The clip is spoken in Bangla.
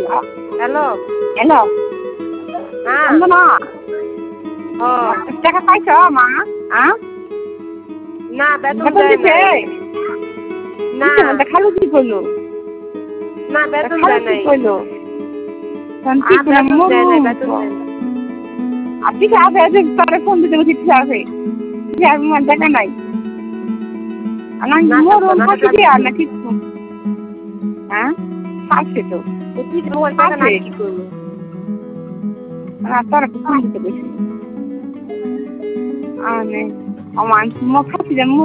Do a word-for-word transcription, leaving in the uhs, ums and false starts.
হ্যালো হ্যালো হ্যাঁ বন্দনা ও টাকা পাইছ মা হ্যাঁ না বেতন বেতন দেয় দিছে নাই না দিছে বলতে খালু কি করলো না বেতন খালু দেয় কি নাই করলো তখন আ কি করে বেতন মরু দেয় নাই বেতন দেয় নাই আর ঠিক আছে তোরে ফোন দিতে বলছি ঠিক আছে ঠিক আছে আমার দেখা নাই আমার নাটক মরু নাটক ফাঁকি আমি দিয়ে আর কি না কিছু হ্যাঁ ফাঁসে তো করবো? তুই মোবাইল টাকা না ফাঁসে কি করবো আর তোরা ফোন দিতে বলছি আর আমার ফাঁসি